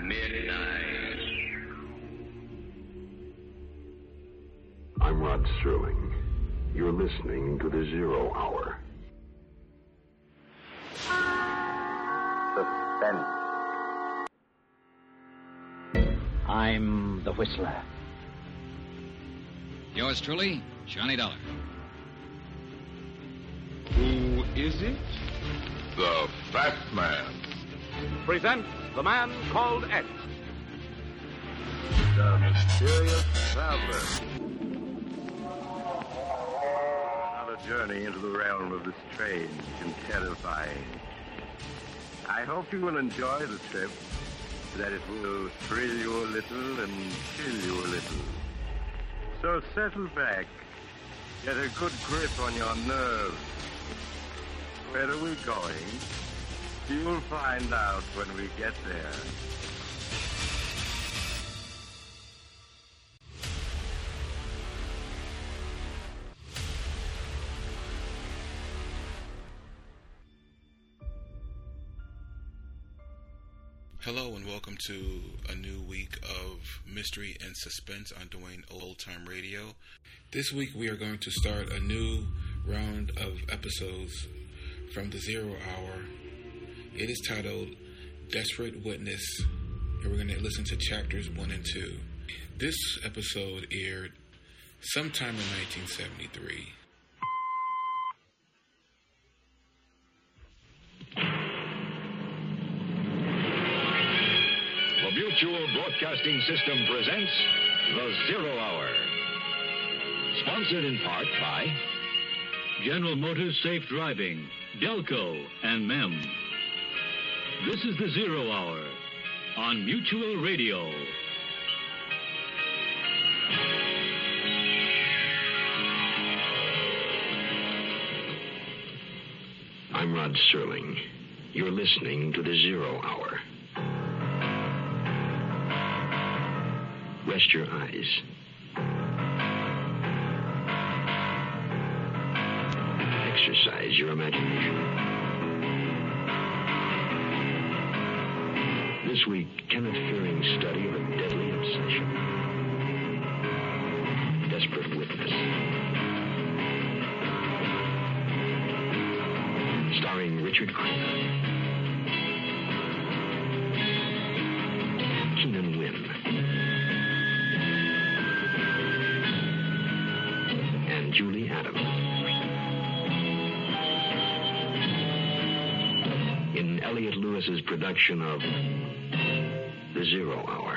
midnight. I'm Rod Serling. You're listening to the Zero Hour. Suspense. I'm the Whistler. Yours truly, Johnny Dollar. Who is it? The Fat Man. Presents The Man Called X. The Mysterious Traveler. Another journey into the realm of the strange and terrifying. I hope you will enjoy the trip, that it will thrill you a little and chill you a little. So settle back, get a good grip on your nerves. Where are we going? You'll find out when we get there. Hello and welcome to a new week of Mystery and Suspense on Dwayne Old Time Radio. This week we are going to start a new round of episodes from the Zero Hour. It is titled Desperate Witness, and we're going to listen to chapters 1 and 2. This episode aired sometime in 1973. The Mutual Broadcasting System presents The Zero Hour. Sponsored in part by General Motors Safe Driving, Delco, and MEM. This is The Zero Hour on Mutual Radio. I'm Rod Serling. You're listening to the Zero Hour. Rest your eyes. Exercise your imagination. This week, Kenneth Fearing's study of a deadly obsession. Desperate Witness. Starring Richard Crenna. Keenan Wynn. And Julie Adams. In Elliot Lewis's production of The Zero Hour.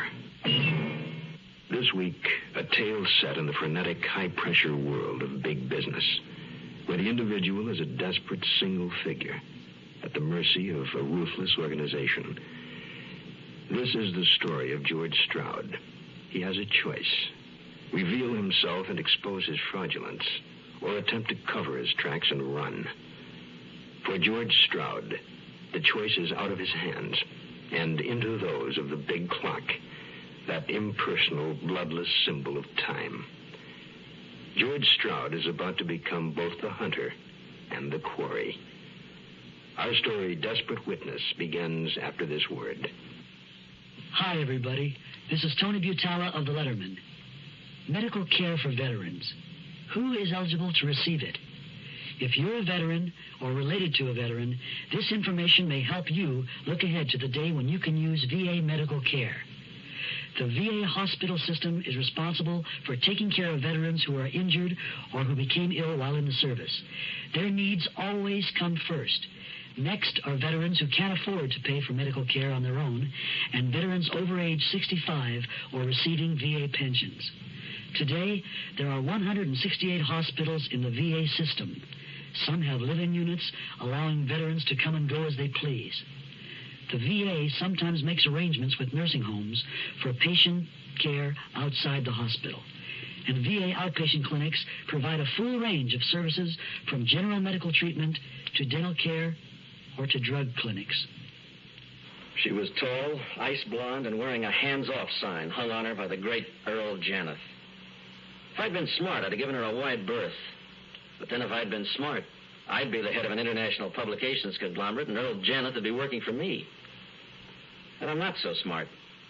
This week, a tale set in the frenetic, high-pressure world of big business, where the individual is a desperate single figure at the mercy of a ruthless organization. This is the story of George Stroud. He has a choice. Reveal himself and expose his fraudulence, or attempt to cover his tracks and run. For George Stroud, the choice is out of his hands and into those of the big clock, that impersonal, bloodless symbol of time. George Stroud is about to become both the hunter and the quarry. Our story, Desperate Witness, begins after this word. Hi, everybody. This is Tony Butala of The Letterman. Medical care for veterans. Who is eligible to receive it? If you're a veteran or related to a veteran, this information may help you look ahead to the day when you can use VA medical care. The VA hospital system is responsible for taking care of veterans who are injured or who became ill while in the service. Their needs always come first. Next are veterans who can't afford to pay for medical care on their own, and veterans over age 65 or receiving VA pensions. Today, there are 168 hospitals in the VA system. Some have live-in units, allowing veterans to come and go as they please. The VA sometimes makes arrangements with nursing homes for patient care outside the hospital. And VA outpatient clinics provide a full range of services from general medical treatment to dental care or to drug clinics. She was tall, ice blonde, and wearing a hands-off sign hung on her by the great Earl Janeth. If I'd been smart, I'd have given her a wide berth. But then if I'd been smart, I'd be the head of an international publications conglomerate, and Earl Janeth would be working for me. And I'm not so smart.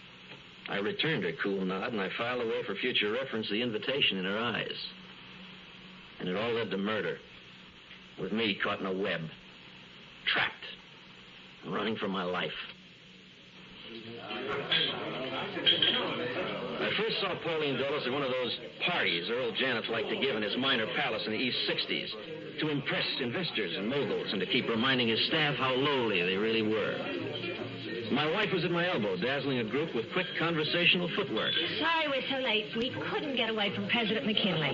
I returned her cool nod, and I filed away for future reference the invitation in her eyes. And it all led to murder, with me caught in a web, trapped, running for my life. I first saw Pauline Dulles at one of those parties Earl Janeth liked to give in his minor palace in the East 60s to impress investors and moguls and to keep reminding his staff how lowly they really were. My wife was at my elbow, dazzling a group with quick conversational footwork. Sorry we're so late. We couldn't get away from President McKinley.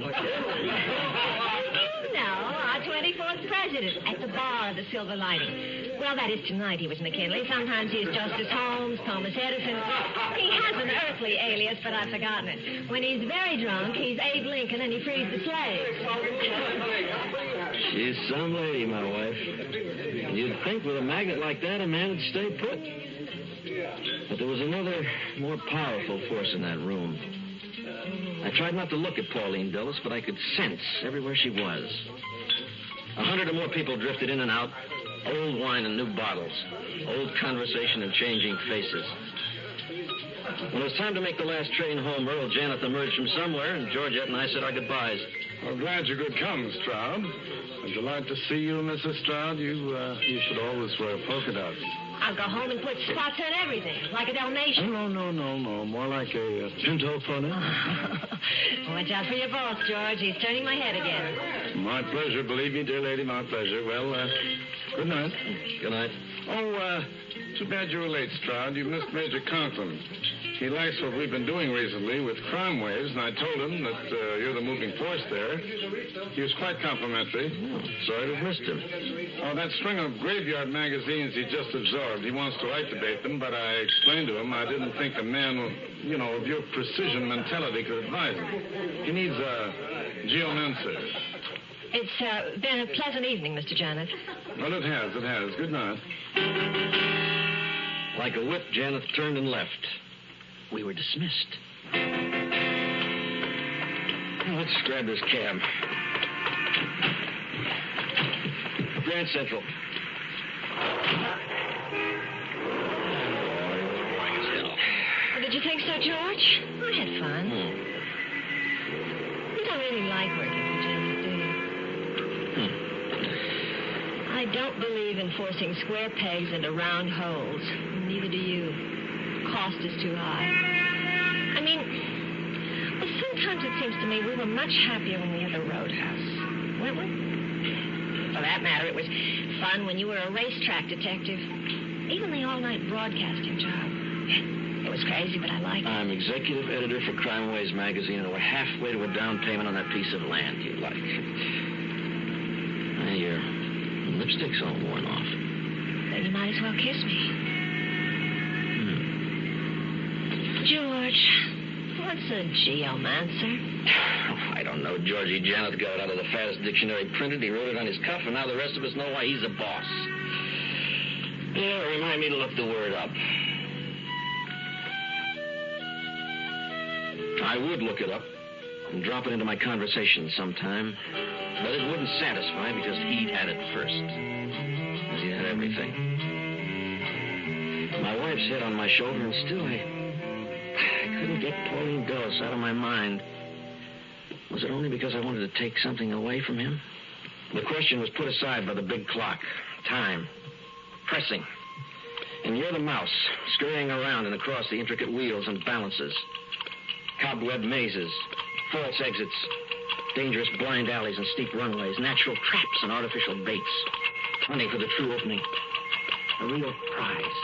No, our 24th president at the bar of the Silver Lining. Well, that is tonight he was McKinley. Sometimes he's Justice Holmes, Thomas Edison. He has an earthly alias, but I've forgotten it. When he's very drunk, he's Abe Lincoln and he frees the slaves. She's some lady, my wife. You'd think with a magnet like that, a man would stay put. But there was another, more powerful force in that room. I tried not to look at Pauline Dulles, but I could sense everywhere she was. 100 or more people drifted in and out. Old wine and new bottles. Old conversation and changing faces. When it was time to make the last train home, Earl Janeth emerged from somewhere, and Georgette and I said our goodbyes. Well, glad you could come, Stroud. I'm delighted to see you, Mrs. Stroud. You should always wear polka dots. I'll go home and put spots on everything, like a Dalmatian. No. More like a pinto pony. Watch out for your boss, George. He's turning my head again. My pleasure. Believe me, dear lady, my pleasure. Well, good night. Good night. Oh, too bad you were late, Stroud. You missed Major Conklin. He likes what we've been doing recently with crime waves, and I told him that you're the moving force there. He was quite complimentary. Sorry to have missed him. Oh, that string of graveyard magazines he just absorbed. He wants to light debate them, but I explained to him I didn't think a man, of your precision mentality could advise him. He needs a geomancer. It's been a pleasant evening, Mr. Janeth. Well, it has. Good night. Like a whip, Janeth turned and left. We were dismissed. Let's grab this cab. Grand Central. Did you think so, George? I had fun. You don't really like working for Janeth, do you? I don't believe in forcing square pegs into round holes. Neither do you. Cost is too high. I mean, well, sometimes it seems to me we were much happier when we had the Roadhouse, weren't we? For that matter, it was fun when you were a racetrack detective. Even the all-night broadcasting job. It was crazy, but I liked it. I'm executive editor for Crime Waves magazine, and we're halfway to a down payment on that piece of land you like. Your lipstick's all worn off. Then you might as well kiss me. George, what's a geomancer? I don't know. Georgie Janeth got it out of the fattest dictionary printed. He wrote it on his cuff, and now the rest of us know why he's a boss. Yeah, remind me to look the word up. I would look it up and drop it into my conversation sometime, but it wouldn't satisfy because he'd had it first, as he had everything. My wife's head on my shoulder, and still I couldn't get Pauline Dulles out of my mind. Was it only because I wanted to take something away from him? The question was put aside by the big clock. Time. Pressing. And you're the mouse, scurrying around and across the intricate wheels and balances. Cobweb mazes, false exits, dangerous blind alleys and steep runways, natural traps and artificial baits. Hunting for the true opening. A real prize.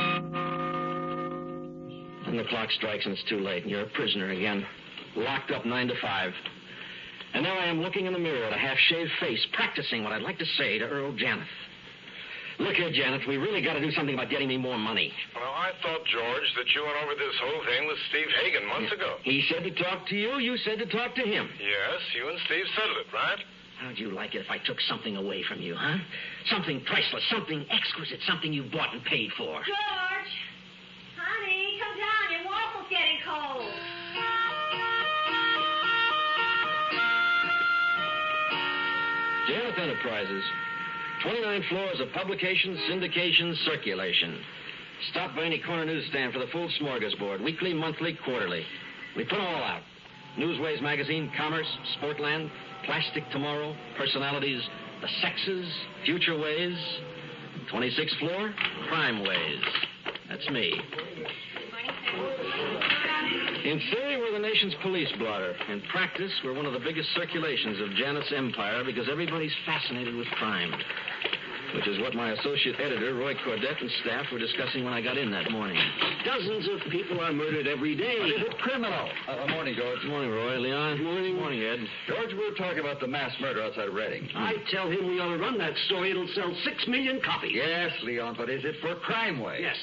And the clock strikes and it's too late, and you're a prisoner again. Locked up 9 to 5. And now I am looking in the mirror at a half-shaved face, practicing what I'd like to say to Earl Janeth. Look here, Janeth, we really got to do something about getting me more money. Well, I thought, George, that you went over this whole thing with Steve Hagen months ago. He said to talk to you. You said to talk to him. Yes, you and Steve settled it, right? How'd you like it if I took something away from you, huh? Something priceless, something exquisite, something you bought and paid for. George! Honey, come down. Your waffle's getting cold. Janeth Enterprises. 29 floors of publication, syndication, circulation. Stop by any corner newsstand for the full smorgasbord. Weekly, monthly, quarterly. We put them all out. Newsways magazine, Commerce, Sportland, Plastic Tomorrow, Personalities, The Sexes, Future Ways, 26th floor, Crime Ways. That's me. In theory, we're the nation's police blotter. In practice, we're one of the biggest circulations of Janet's empire because everybody's fascinated with crime. Which is what my associate editor, Roy Cordett, and staff were discussing when I got in that morning. Dozens of people are murdered every day. But is it criminal? Morning, George. Good morning, Roy. Leon. Good morning. Good morning, Ed. George, we're talking about the mass murder outside of Reading. I tell him we ought to run that story. It'll sell 6 million copies. Yes, Leon, but is it for Crime Wave? Yes.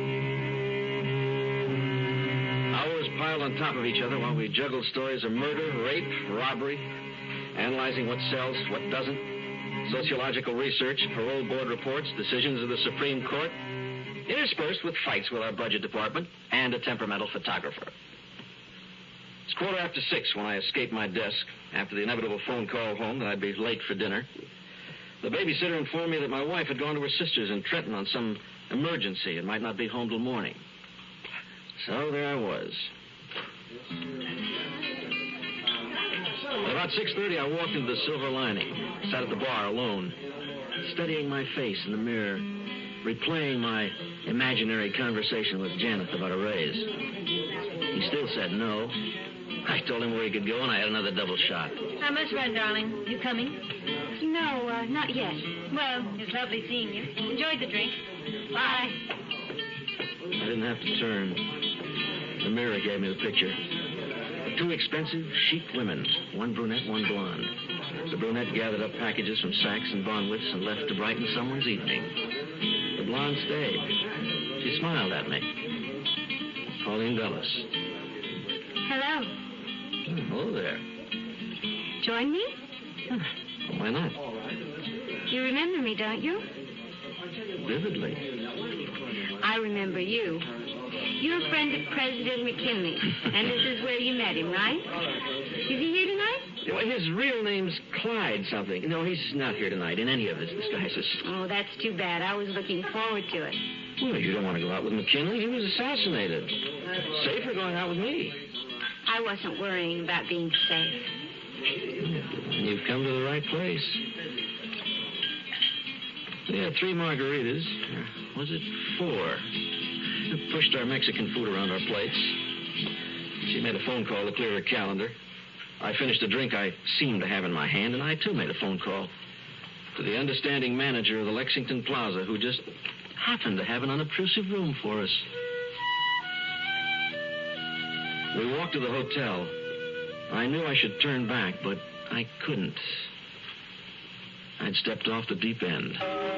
Hours piled on top of each other while we juggled stories of murder, rape, robbery, analyzing what sells, what doesn't. Sociological research, parole board reports, decisions of the Supreme Court, interspersed with fights with our budget department and a temperamental photographer. It's 6:15 when I escaped my desk after the inevitable phone call home that I'd be late for dinner. The babysitter informed me that my wife had gone to her sister's in Trenton on some emergency and might not be home till morning. So there I was. At about 6:30, I walked into the Silver Lining, sat at the bar alone, studying my face in the mirror, replaying my imaginary conversation with Janet about a raise. He still said no. I told him where he could go, and I had another double shot. I must run, darling. You coming? No, not yet. Well, it's lovely seeing you. Enjoyed the drink. Bye. I didn't have to turn. The mirror gave me the picture. Two expensive, chic women, one brunette, one blonde. The brunette gathered up packages from Saks and Bonwits and left to brighten someone's evening. The blonde stayed. She smiled at me. Pauline Dulles. Hello. Oh, hello there. Join me? Why not? You remember me, don't you? Vividly. I remember you. You're a friend of President McKinley, and this is where you met him, right? Is he here tonight? Well, his real name's Clyde something. No, he's not here tonight in any of his disguises. Oh, that's too bad. I was looking forward to it. Well, you don't want to go out with McKinley. He was assassinated. Safer going out with me. I wasn't worrying about being safe. You've come to the right place. We had 3 margaritas. Was it 4? We pushed our Mexican food around our plates. She made a phone call to clear her calendar. I finished a drink I seemed to have in my hand, and I, too, made a phone call to the understanding manager of the Lexington Plaza, who just happened to have an unobtrusive room for us. We walked to the hotel. I knew I should turn back, but I couldn't. I'd stepped off the deep end.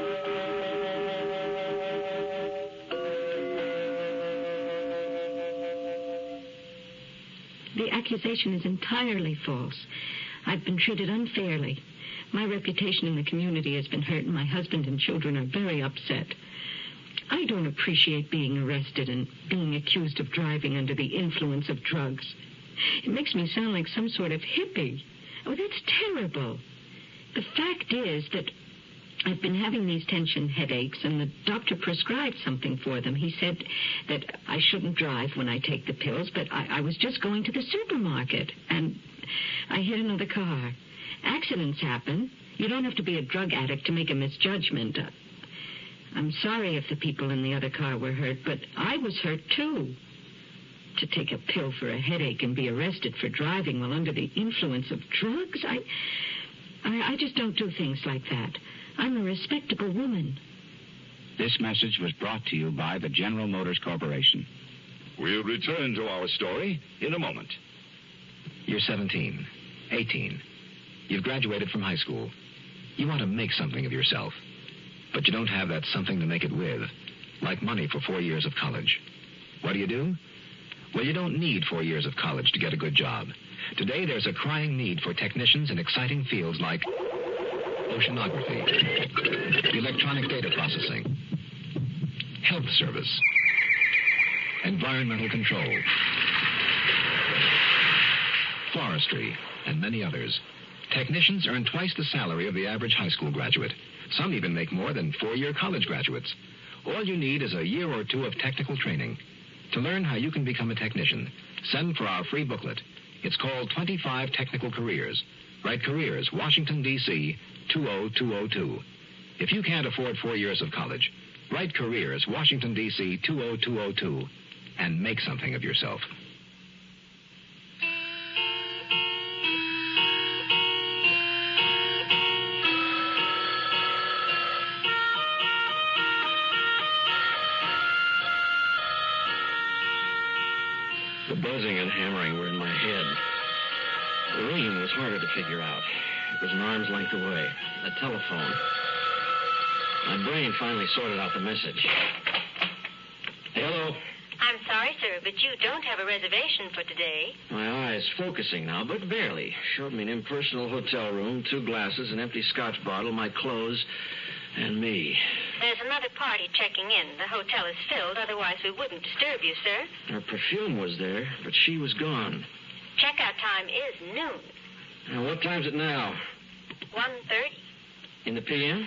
The accusation is entirely false. I've been treated unfairly. My reputation in the community has been hurt, and my husband and children are very upset. I don't appreciate being arrested and being accused of driving under the influence of drugs. It makes me sound like some sort of hippie. Oh, that's terrible. The fact is that I've been having these tension headaches, and the doctor prescribed something for them. He said that I shouldn't drive when I take the pills, but I was just going to the supermarket, and I hit another car. Accidents happen. You don't have to be a drug addict to make a misjudgment. I'm sorry if the people in the other car were hurt, but I was hurt, too. To take a pill for a headache and be arrested for driving while under the influence of drugs, I just don't do things like that. I'm a respectable woman. This message was brought to you by the General Motors Corporation. We'll return to our story in a moment. You're 17, 18. You've graduated from high school. You want to make something of yourself. But you don't have that something to make it with, like money for 4 years of college. What do? Well, you don't need 4 years of college to get a good job. Today, there's a crying need for technicians in exciting fields like oceanography, electronic data processing, health service, environmental control, forestry, and many others. Technicians earn twice the salary of the average high school graduate. Some even make more than 4-year college graduates. All you need is a year or two of technical training. To learn how you can become a technician, send for our free booklet. It's called 25 Technical Careers. Write Careers, Washington, D.C., 20202. If you can't afford 4 years of college, write Careers, Washington, D.C., 20202, and make something of yourself. The buzzing and hammering were in my head. The ringing was harder to figure out. It was an arm's length away. A telephone. My brain finally sorted out the message. Hello? I'm sorry, sir, but you don't have a reservation for today. My eye's focusing now, but barely. Showed me an impersonal hotel room, 2 glasses, an empty scotch bottle, my clothes, and me. There's another party checking in. The hotel is filled, otherwise we wouldn't disturb you, sir. Her perfume was there, but she was gone. Checkout time is noon. Now, what time's it now? 1:30. In the p.m.?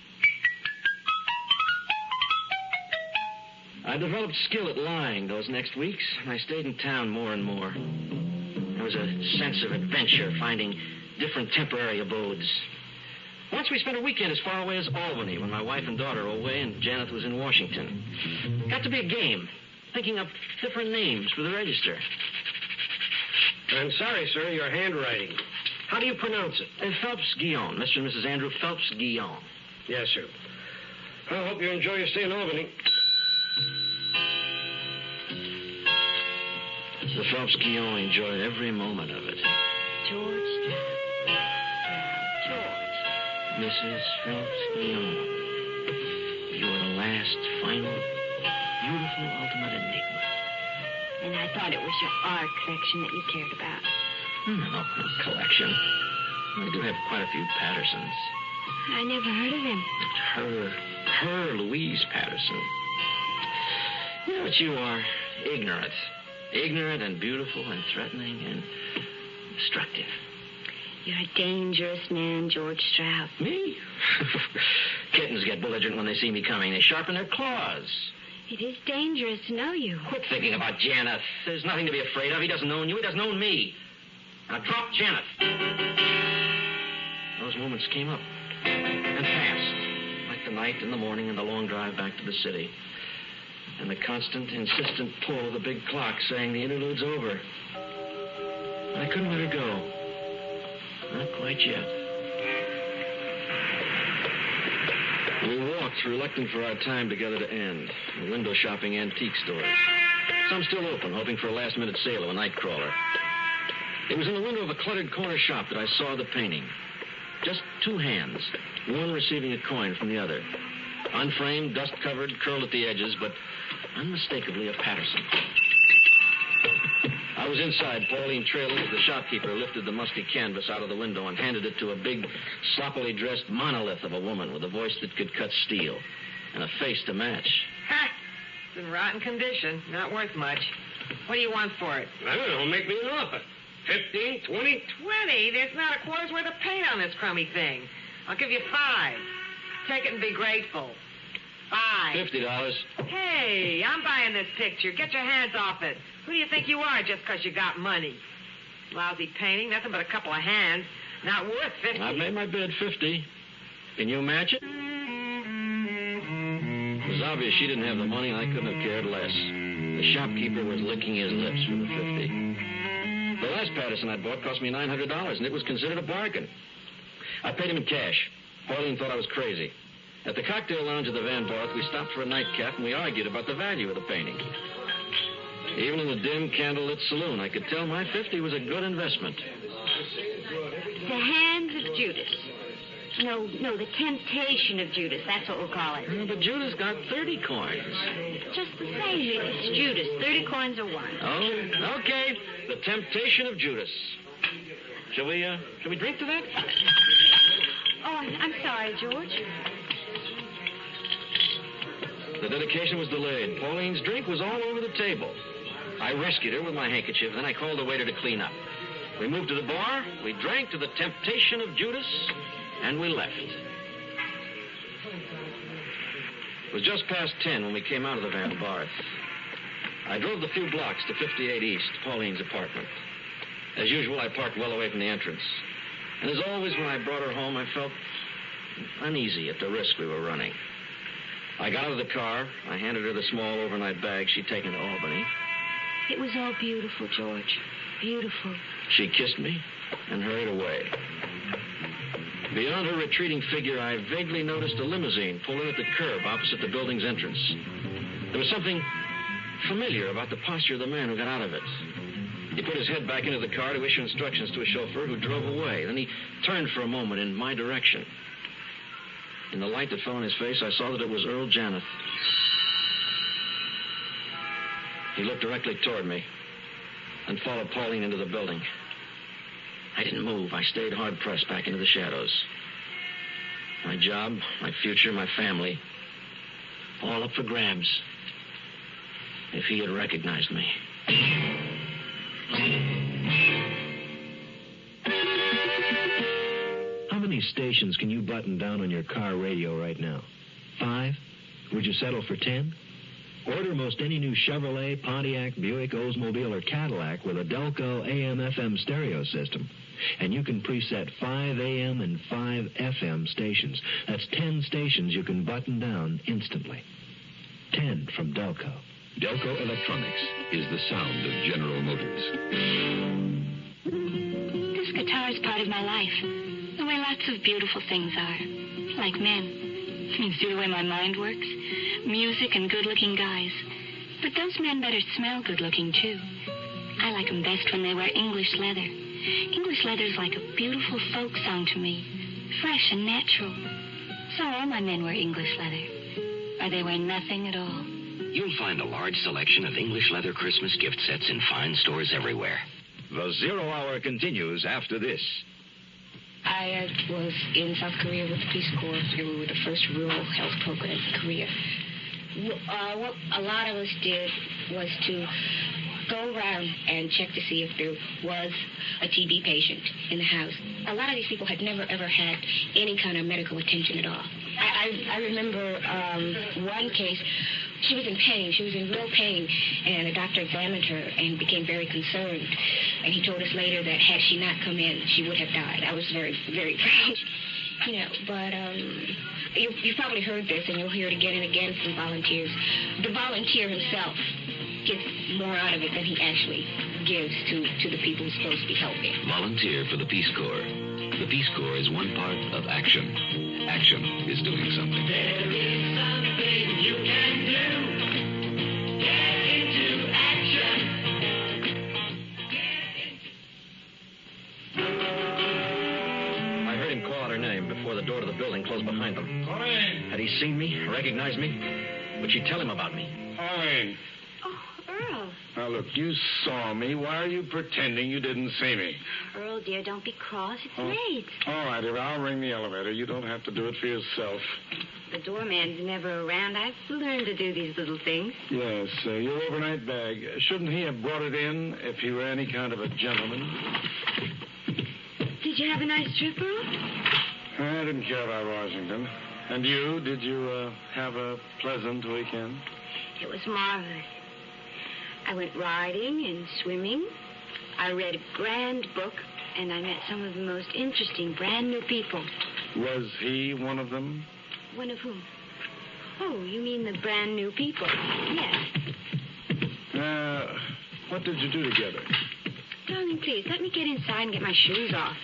I developed skill at lying those next weeks, and I stayed in town more and more. There was a sense of adventure, finding different temporary abodes. Once we spent a weekend as far away as Albany when my wife and daughter were away and Janet was in Washington. Got to be a game, thinking up different names for the register. I'm sorry, sir, your handwriting. How do you pronounce it? Phelps-Guillaume. Mr. and Mrs. Andrew Phelps-Guillaume. Yes, sir. I hope you enjoy your stay in Albany. The Phelps-Guillaume enjoyed every moment of it. George. Mrs. Phelps-Guillaume, you were the last, final, beautiful, ultimate enigma. And I thought it was your art collection that you cared about. No collection. I do have quite a few Pattersons. I never heard of him. Her Louise Patterson. You know what you are? Ignorant. Ignorant and beautiful and threatening and destructive. You're a dangerous man, George Strauss. Me? Kittens get belligerent when they see me coming. They sharpen their claws. It is dangerous to know you. Quit thinking about Janet. There's nothing to be afraid of. He doesn't own you. He doesn't own me. Now drop Janet. Those moments came up and passed, like the night and the morning and the long drive back to the city. And the constant, insistent pull of the big clock saying the interlude's over. I couldn't let her go. Not quite yet. We walked, reluctant for our time together to end. Window shopping antique stores. Some still open, hoping for a last-minute sale of a night crawler. It was in the window of a cluttered corner shop that I saw the painting. Just 2 hands, one receiving a coin from the other. Unframed, dust-covered, curled at the edges, but unmistakably a Patterson. I was inside. Pauline Traylor, the shopkeeper, lifted the musty canvas out of the window and handed it to a big, sloppily dressed monolith of a woman with a voice that could cut steel and a face to match. Ha! It's in rotten condition. Not worth much. What do you want for it? I don't know. Make me an offer. 15, 20? 20? There's not a quarter's worth of paint on this crummy thing. I'll give you 5. Take it and be grateful. 5. $50. Hey, I'm buying this picture. Get your hands off it. Who do you think you are just because you got money? Lousy painting, nothing but a couple of hands. Not worth 50. I've made my bid 50. Can you match it? It was obvious she didn't have the money, and I couldn't have cared less. The shopkeeper was licking his lips for the 50. The last Patterson I bought cost me $900, and it was considered a bargain. I paid him in cash. Pauline thought I was crazy. At the cocktail lounge of the Van Barth, we stopped for a nightcap, and we argued about the value of the painting. Even in the dim, candlelit saloon, I could tell my 50 was a good investment. The Hands of Judas. No, the Temptation of Judas. That's what we'll call it. But Judas got 30 coins. Just the same. It's Judas. 30 coins or 1. Oh, okay. The Temptation of Judas. Shall we drink to that? Oh, I'm sorry, George. The dedication was delayed. Pauline's drink was all over the table. I rescued her with my handkerchief, then I called the waiter to clean up. We moved to the bar, we drank to the Temptation of Judas, and we left. It was just past 10 when we came out of the Van Barth. I drove the few blocks to 58 East, Pauline's apartment. As usual, I parked well away from the entrance. And as always, when I brought her home, I felt uneasy at the risk we were running. I got out of the car. I handed her the small overnight bag she'd taken to Albany. It was all beautiful, George. Beautiful. She kissed me and hurried away. Beyond her retreating figure, I vaguely noticed a limousine pull in at the curb opposite the building's entrance. There was something familiar about the posture of the man who got out of it. He put his head back into the car to issue instructions to a chauffeur who drove away. Then he turned for a moment in my direction. In the light that fell on his face, I saw that it was Earl Janeth. He looked directly toward me and followed Pauline into the building. I didn't move. I stayed hard-pressed back into the shadows. My job, my future, my family, all up for grabs. If he had recognized me. How many stations can you button down on your car radio right now? 5? Would you settle for 10? Order most any new Chevrolet, Pontiac, Buick, Oldsmobile, or Cadillac with a Delco AM/FM stereo system. And you can preset 5 AM and 5 FM stations. That's 10 stations you can button down instantly. 10 from Delco. Delco Electronics is the sound of General Motors. This guitar is part of my life. The way lots of beautiful things are. Like men. You see the way my mind works? Music and good-looking guys. But those men better smell good-looking, too. I like them best when they wear English leather. English leather's like a beautiful folk song to me. Fresh and natural. So all my men wear English leather. Or they wear nothing at all. You'll find a large selection of English leather Christmas gift sets in fine stores everywhere. The Zero Hour continues after this. I was in South Korea with the Peace Corps. We were the first rural health program in Korea. What a lot of us did was to go around and check to see if there was a TB patient in the house. A lot of these people had never, ever had any kind of medical attention at all. I remember one case. She was in pain. She was in real pain. And the doctor examined her and became very concerned. And he told us later that had she not come in, she would have died. I was very, very proud. You know, but you've probably heard this, and you'll hear it again and again from volunteers. The volunteer himself gets more out of it than he actually gives to the people he's supposed to be helping. Volunteer for the Peace Corps. The Peace Corps is one part of action. Action is doing something. There is something you can do. Get into action. I heard him call out her name before the door to the building closed behind them. Pauline! Had he seen me, recognized me? Would she tell him about me? Pauline! Earl. Now, look, you saw me. Why are you pretending you didn't see me? Earl, dear, don't be cross. It's late. All right, dear, I'll ring the elevator. You don't have to do it for yourself. The doorman's never around. I've learned to do these little things. Yes, your overnight bag. Shouldn't he have brought it in if he were any kind of a gentleman? Did you have a nice trip, Earl? I didn't care about Washington. And you? Did you have a pleasant weekend? It was marvelous. I went riding and swimming. I read a grand book, and I met some of the most interesting brand new people. Was he one of them? One of whom? Oh, you mean the brand new people? Yes. What did you do together? Darling, please, let me get inside and get my shoes off.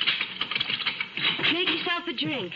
Make yourself a drink.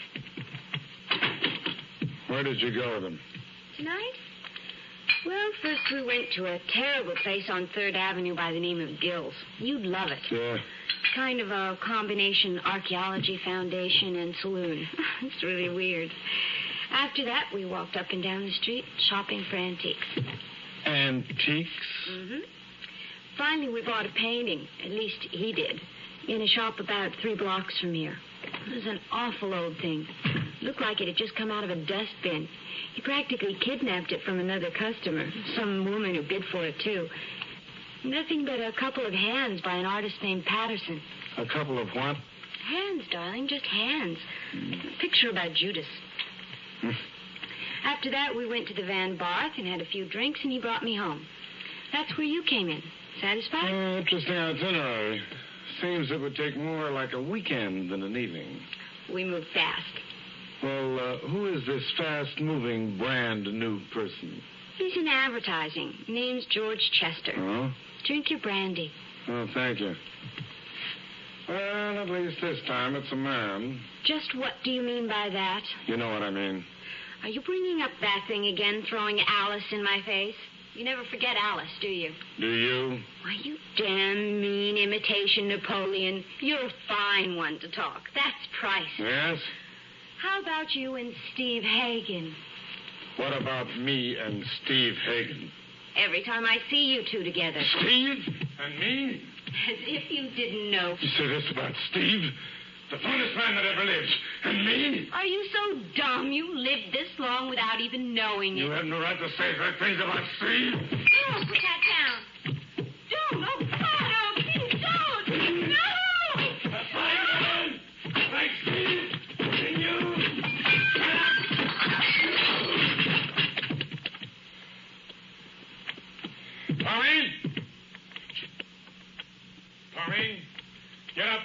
Where did you go with him? Tonight? Well, first we went to a terrible place on 3rd Avenue by the name of Gill's. You'd love it. Yeah. Kind of a combination archaeology foundation and saloon. It's really weird. After that, we walked up and down the street shopping for antiques. Antiques? Mm-hmm. Finally, we bought a painting. At least he did. In a shop about 3 blocks from here. It was an awful old thing. Looked like it had just come out of a dustbin. He practically kidnapped it from another customer. Some woman who bid for it, too. Nothing but a couple of hands by an artist named Patterson. A couple of what? Hands, darling, just hands. A picture about Judas. After that, we went to the Van Barth and had a few drinks, and he brought me home. That's where you came in. Satisfied? Interesting itinerary. Seems it would take more like a weekend than an evening. We moved fast. Well, who is this fast-moving, brand-new person? He's in advertising. Name's George Chester. Oh? Drink your brandy. Oh, thank you. Well, at least this time it's a man. Just what do you mean by that? You know what I mean. Are you bringing up that thing again, throwing Alice in my face? You never forget Alice, do you? Do you? Why, you damn mean imitation Napoleon. You're a fine one to talk. That's Price. Yes? How about you and Steve Hagen? What about me and Steve Hagen? Every time I see you two together. Steve and me? As if you didn't know. You say this about Steve? The finest man that ever lived. And me? Are you so dumb you lived this long without even knowing it? You have no right to say such things about Steve. Oh, put that down. Don't. Oh, God, oh, please don't. No! That's my man. Thanks, Steve. And you. Pauline? Pauline? Get up.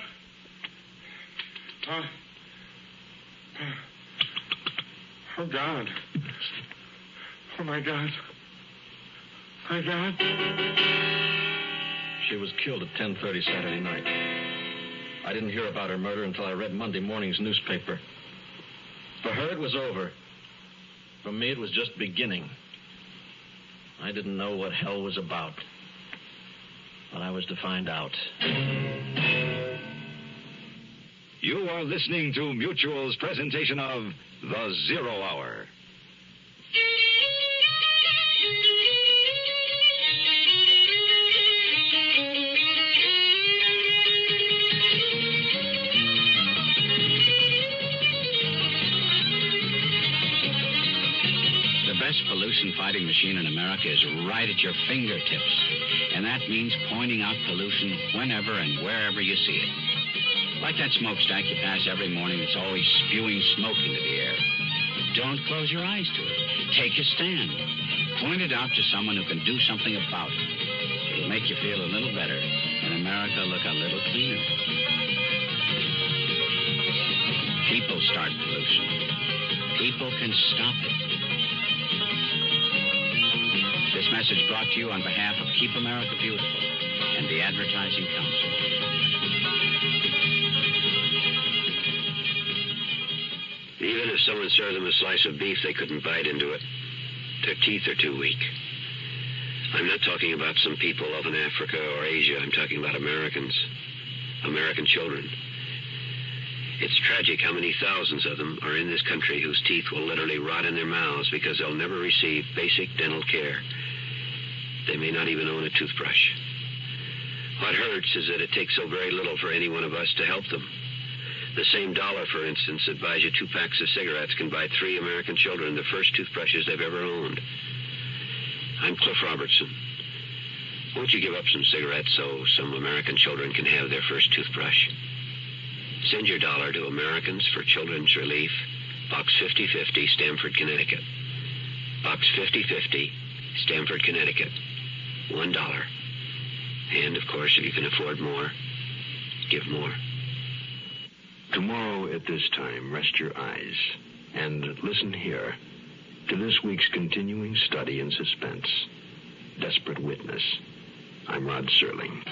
Oh, God. Oh, my God. My God. She was killed at 10:30 Saturday night. I didn't hear about her murder until I read Monday morning's newspaper. For her, it was over. For me, it was just beginning. I didn't know what hell was about. But I was to find out. You are listening to Mutual's presentation of The Zero Hour. The best pollution-fighting machine in America is right at your fingertips. And that means pointing out pollution whenever and wherever you see it. Like that smokestack you pass every morning that's always spewing smoke into the air. Don't close your eyes to it. Take a stand. Point it out to someone who can do something about it. It'll make you feel a little better and America look a little cleaner. People start pollution. People can stop it. This message brought to you on behalf of Keep America Beautiful and the Advertising Council. Even if someone served them a slice of beef, they couldn't bite into it. Their teeth are too weak. I'm not talking about some people off in Africa or Asia. I'm talking about Americans. American children. It's tragic how many thousands of them are in this country whose teeth will literally rot in their mouths because they'll never receive basic dental care. They may not even own a toothbrush. What hurts is that it takes so very little for any one of us to help them. The same dollar, for instance, that buys you 2 packs of cigarettes can buy 3 American children the first toothbrushes they've ever owned. I'm Cliff Robertson. Won't you give up some cigarettes so some American children can have their first toothbrush? Send your dollar to Americans for Children's Relief, Box 5050, Stamford, Connecticut. Box 5050, Stamford, Connecticut. $1. And, of course, if you can afford more, give more. Tomorrow at this time, rest your eyes and listen here to this week's continuing study in suspense, Desperate Witness. I'm Rod Serling.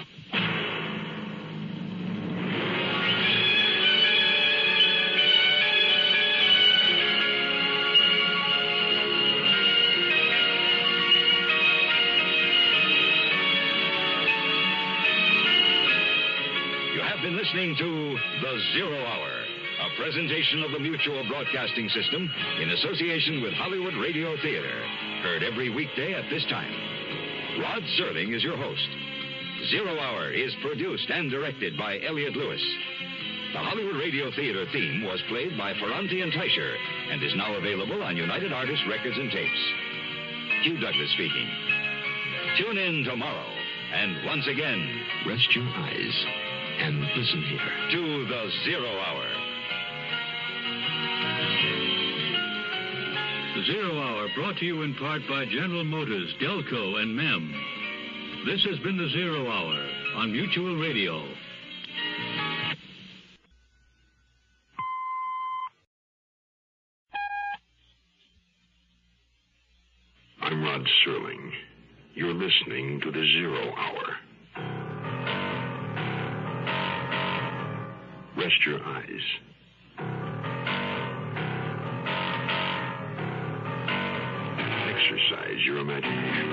Listening to The Zero Hour, a presentation of the Mutual Broadcasting System in association with Hollywood Radio Theater. Heard every weekday at this time. Rod Serling is your host. Zero Hour is produced and directed by Elliott Lewis. The Hollywood Radio Theater theme was played by Ferranti and Teicher and is now available on United Artists Records and Tapes. Hugh Douglas speaking. Tune in tomorrow, and once again, rest your eyes and listen here to The Zero Hour. The Zero Hour brought to you in part by General Motors, Delco, and MEM. This has been the Zero Hour on Mutual Radio. I'm Rod Serling. You're listening to the Zero Hour. Rest your eyes. Exercise your imagination.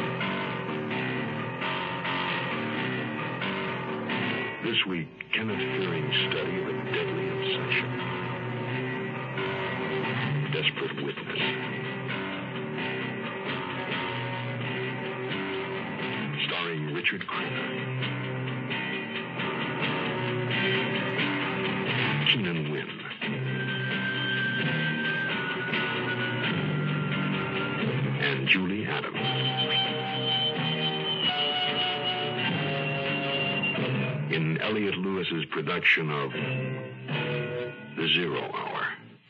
This week, Kenneth Fearing's study of a deadly obsession. Desperate Witness. Starring Richard Crenna. Keenan Wynn. And Julie Adams. In Elliot Lewis's production of The Zero Hour.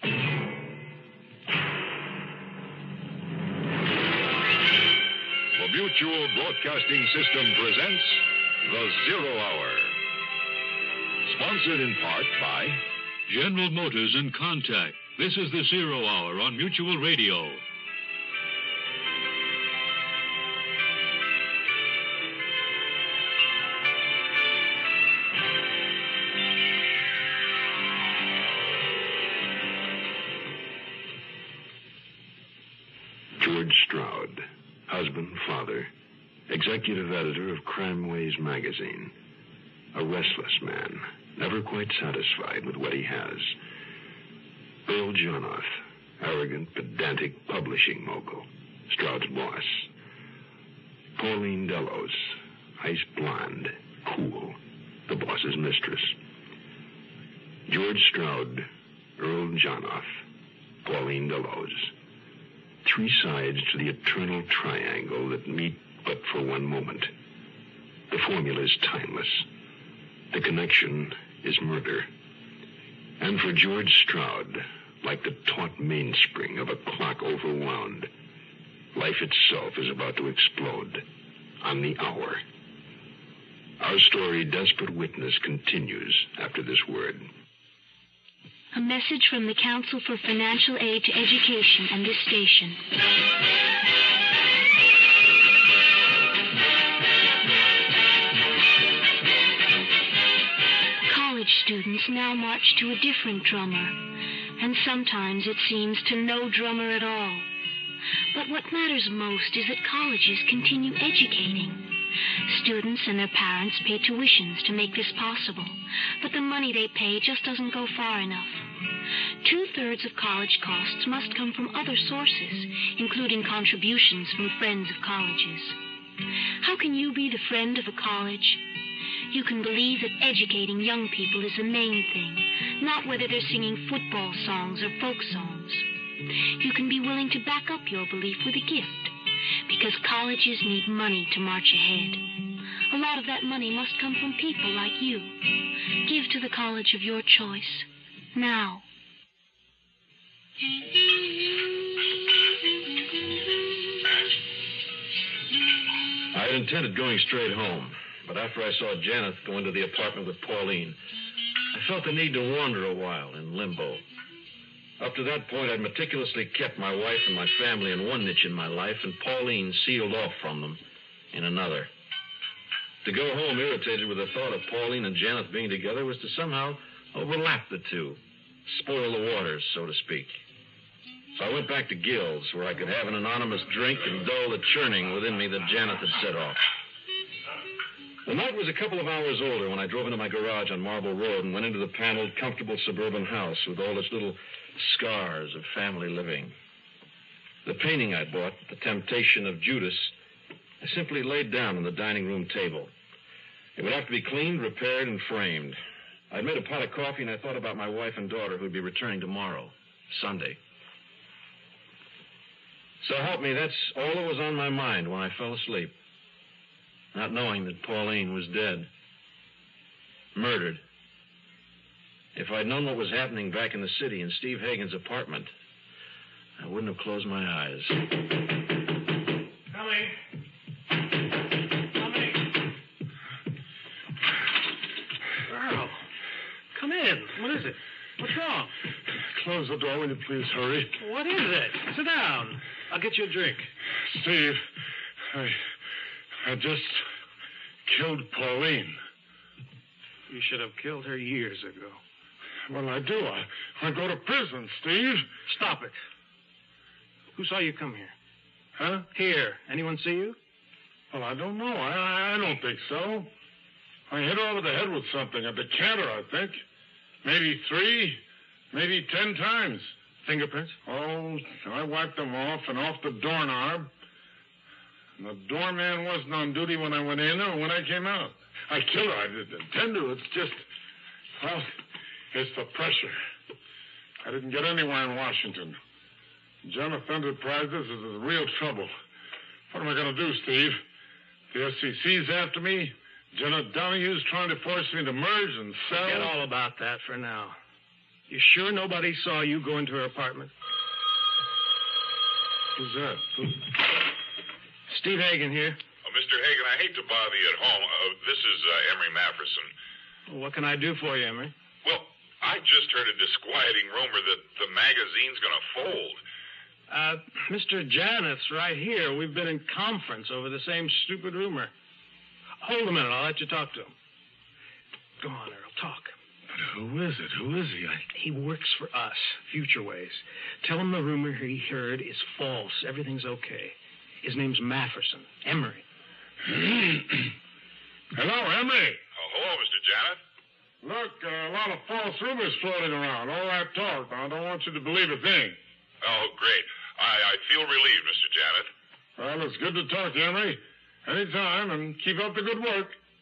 The Mutual Broadcasting System presents The Zero Hour. Sponsored in part by General Motors and Contact. This is the Zero Hour on Mutual Radio. George Stroud, husband, father, executive editor of Crime Ways magazine. A restless man, never quite satisfied with what he has. Earl Jonoth, arrogant, pedantic publishing mogul, Stroud's boss. Pauline Delos, ice blonde, cool, the boss's mistress. George Stroud, Earl Jonoth, Pauline Delos. Three sides to the eternal triangle that meet but for one moment. The formula is timeless. The connection is murder. And for George Stroud, like the taut mainspring of a clock overwound, life itself is about to explode on the hour. Our story, Desperate Witness, continues after this word. A message from the Council for Financial Aid to Education and this station. College students now march to a different drummer, and sometimes it seems to no drummer at all. But what matters most is that colleges continue educating. Students and their parents pay tuitions to make this possible, but the money they pay just doesn't go far enough. 2/3 of college costs must come from other sources, including contributions from friends of colleges. How can you be the friend of a college? You can believe that educating young people is the main thing, not whether they're singing football songs or folk songs. You can be willing to back up your belief with a gift, because colleges need money to march ahead. A lot of that money must come from people like you. Give to the college of your choice, now. I had intended going straight home, but after I saw Janet go into the apartment with Pauline, I felt the need to wander a while in limbo. Up to that point, I'd meticulously kept my wife and my family in one niche in my life, and Pauline sealed off from them in another. To go home irritated with the thought of Pauline and Janet being together was to somehow overlap the two, spoil the waters, so to speak. So I went back to Gill's, where I could have an anonymous drink and dull the churning within me that Janet had set off. The night was a couple of hours older when I drove into my garage on Marble Road and went into the paneled, comfortable suburban house with all its little scars of family living. The painting I bought, The Temptation of Judas, I simply laid down on the dining room table. It would have to be cleaned, repaired, and framed. I'd made a pot of coffee, and I thought about my wife and daughter who'd be returning tomorrow, Sunday. So help me, that's all that was on my mind when I fell asleep. Not knowing that Pauline was dead. Murdered. If I'd known what was happening back in the city in Steve Hagen's apartment, I wouldn't have closed my eyes. Coming. Earl, come in. What is it? What's wrong? Close the door, will you please hurry? What is it? Sit down. I'll get you a drink. Steve, I just killed Pauline. You should have killed her years ago. Well, I do. I go to prison, Steve. Stop it. Who saw you come here? Huh? Here. Anyone see you? Well, I don't know. I don't think so. I hit her over the head with something. A decanter, I think. Maybe 3, maybe 10 times. Fingerprints? Oh, I wiped them off and off the doorknob. And the doorman wasn't on duty when I went in or when I came out. I killed her. I didn't intend to. It's just, well, it's the pressure. I didn't get anywhere in Washington. Jonathan Enterprises is in real trouble. What am I going to do, Steve? The SEC's after me. Jenna Donahue's trying to force me to merge and sell. Forget all about that for now. You sure nobody saw you go into her apartment? Who's that? Steve Hagen here. Mr. Hagen, I hate to bother you at home. This is Emery Mafferson. Well, what can I do for you, Emery? Well, I just heard a disquieting rumor that the magazine's going to fold. Mr. Janeth's right here. We've been in conference over the same stupid rumor. Hold a minute. I'll let you talk to him. Go on, Earl. Talk. But who is it? Who is he? He works for us, Futureways. Tell him the rumor he heard is false. Everything's okay. His name's Mafferson. Emery. Hello, Emery. Hello, Mr. Janeth. Look, a lot of false rumors floating around. All that talk. I don't want you to believe a thing. Oh, great. I feel relieved, Mr. Janeth. Well, it's good to talk to you, Emery. Anytime, and keep up the good work.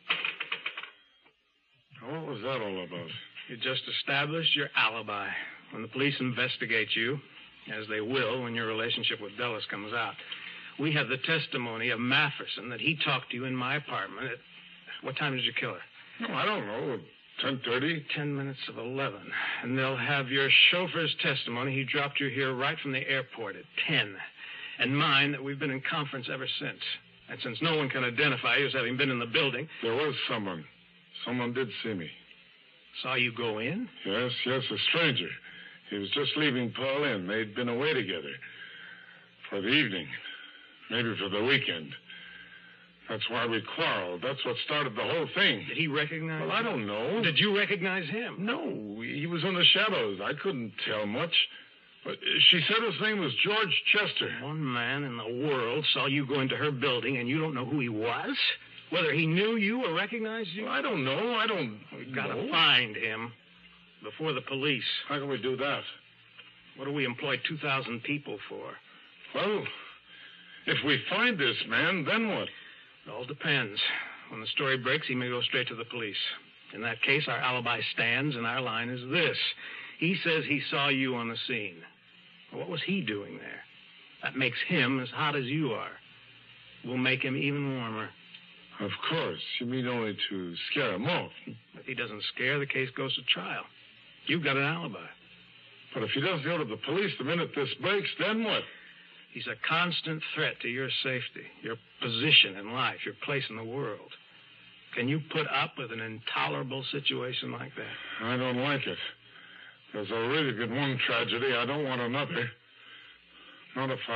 What was that all about? You just established your alibi. When the police investigate you, as they will when your relationship with Dulles comes out, we have the testimony of Mafferson that he talked to you in my apartment at... What time did you kill her? No, I don't know. 10:30? 10 minutes of 11. And they'll have your chauffeur's testimony. He dropped you here right from the airport at 10. And mine that we've been in conference ever since. And since no one can identify you as having been in the building... There was someone. Someone did see me. Saw you go in? Yes, a stranger. He was just leaving Pauline. They'd been away together. For the evening. Maybe for the weekend. That's why we quarreled. That's what started the whole thing. Did he recognize you? Well, I don't know. Did you recognize him? No, he was in the shadows. I couldn't tell much. But she said his name was George Chester. One man in the world saw you go into her building and you don't know who he was? Whether he knew you or recognized you? Well, I don't know. We've got to find him before the police. How can we do that? What do we employ 2,000 people for? Well, if we find this man, then what? It all depends. When the story breaks, he may go straight to the police. In that case, our alibi stands, and our line is this. He says he saw you on the scene. Well, what was he doing there? That makes him as hot as you are. We'll make him even warmer. Of course. You mean only to scare him off. If he doesn't scare, the case goes to trial. You've got an alibi. But if he doesn't go to the police the minute this breaks, then what? He's a constant threat to your safety, your position in life, your place in the world. Can you put up with an intolerable situation like that? I don't like it. There's already been one tragedy. I don't want another. Not if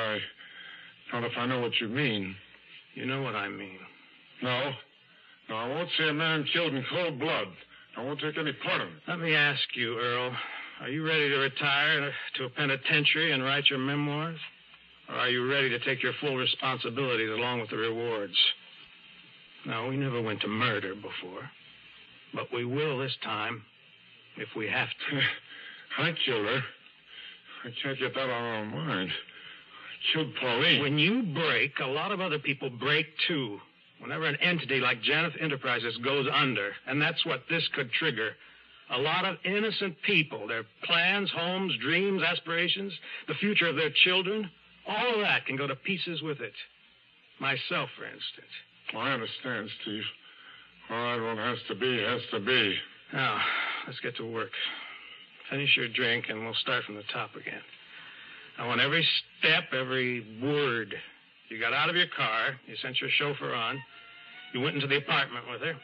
I know what you mean. You know what I mean. No, I won't see a man killed in cold blood. I won't take any part in it. Let me ask you, Earl. Are you ready to retire to a penitentiary and write your memoirs? Or are you ready to take your full responsibilities along with the rewards? No, we never went to murder before. But we will this time, if we have to. I killed her. I can't get that out of our mind. I killed Pauline. When you break, a lot of other people break too. Whenever an entity like Janeth Enterprises goes under, and that's what this could trigger, a lot of innocent people, their plans, homes, dreams, aspirations, the future of their children, all of that can go to pieces with it. Myself, for instance. I understand, Steve. All right, what has to be, has to be. Now, let's get to work. Finish your drink, and we'll start from the top again. I want every step, every word. You got out of your car. You sent your chauffeur on. You went into the apartment with her.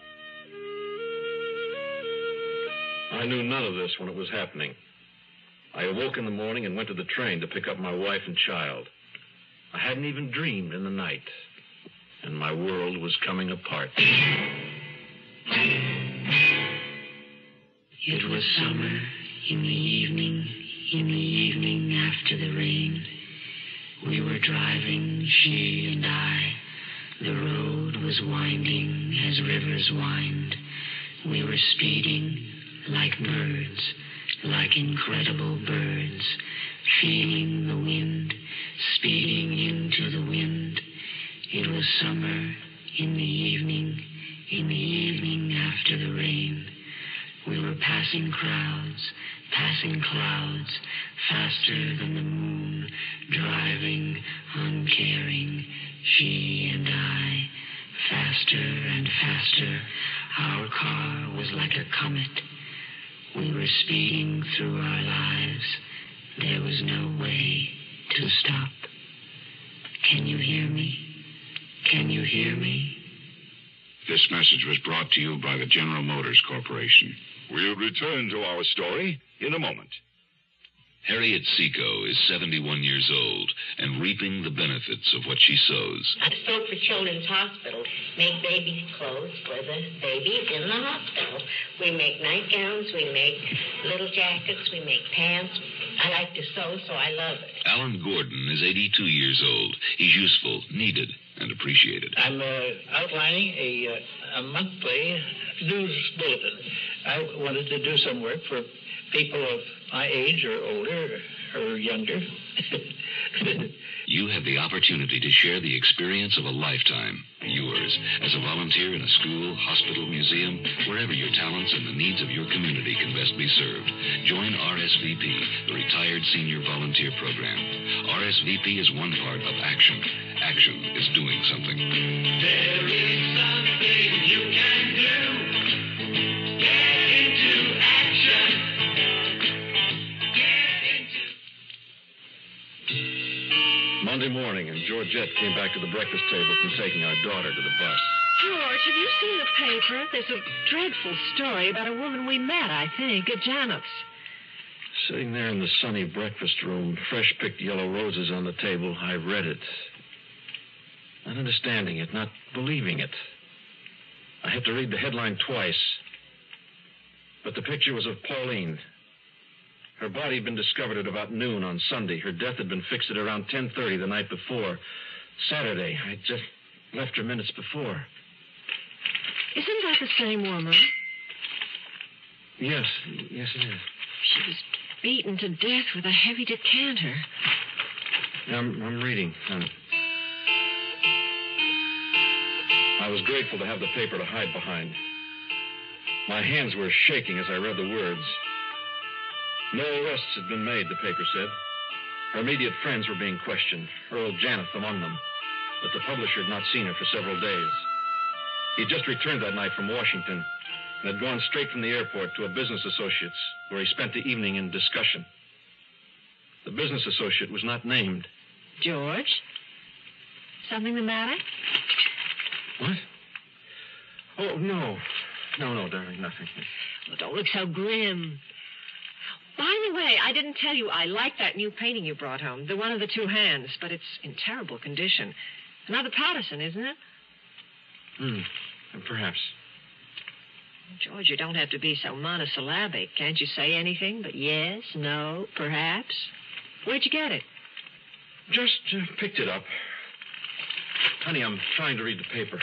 I knew none of this when it was happening. I awoke in the morning and went to the train to pick up my wife and child. I hadn't even dreamed in the night, and my world was coming apart. It was summer in the evening after the rain. We were driving, she and I. The road was winding as rivers wind. We were speeding like birds, like incredible birds, feeling the wind, speeding into the wind. It was summer in the evening after the rain. We were passing crowds, passing clouds, faster than the moon, driving, uncaring, she and I, faster and faster. Our car was like a comet. We were speeding through our lives. There was no way to stop. Can you hear me? Can you hear me? This message was brought to you by the General Motors Corporation. We'll return to our story in a moment. Harriet Seco is 71 years old and reaping the benefits of what she sows. I sew for Children's Hospital, make babies' clothes for the babies in the hospital. We make nightgowns, we make little jackets, we make pants. I like to sew, so I love it. Alan Gordon is 82 years old. He's useful, needed, and appreciated. I'm outlining a monthly news bulletin. I wanted to do some work for people of my age or older or younger. You have the opportunity to share the experience of a lifetime. Yours, as a volunteer in a school, hospital, museum, wherever your talents and the needs of your community can best be served. Join RSVP, the Retired Senior Volunteer Program. RSVP is one part of Action. Action is doing something. There is something you can do. Get into action. Monday morning, and Georgette came back to the breakfast table from taking our daughter to the bus. George, have you seen the paper? There's a dreadful story about a woman we met, I think, at Janet's. Sitting there in the sunny breakfast room, fresh-picked yellow roses on the table, I read it. Not understanding it, not believing it. I had to read the headline twice. But the picture was of Pauline. Her body had been discovered at about noon on Sunday. Her death had been fixed at around 10:30 the night before. Saturday. I'd just left her minutes before. Isn't that the same woman? Yes it is. She was beaten to death with a heavy decanter. I'm reading. I was grateful to have the paper to hide behind. My hands were shaking as I read the words. No arrests had been made, the paper said. Her immediate friends were being questioned, Earl Janeth among them. But the publisher had not seen her for several days. He'd just returned that night from Washington and had gone straight from the airport to a business associate's where he spent the evening in discussion. The business associate was not named. George? Something the matter? What? Oh, no. No, darling, nothing. Well, don't look so grim. By the way, I didn't tell you I like that new painting you brought home, the one of the two hands, but it's in terrible condition. Another Patterson, isn't it? Perhaps. George, you don't have to be so monosyllabic. Can't you say anything but yes, no, perhaps? Where'd you get it? Just picked it up. Honey, I'm trying to read the paper.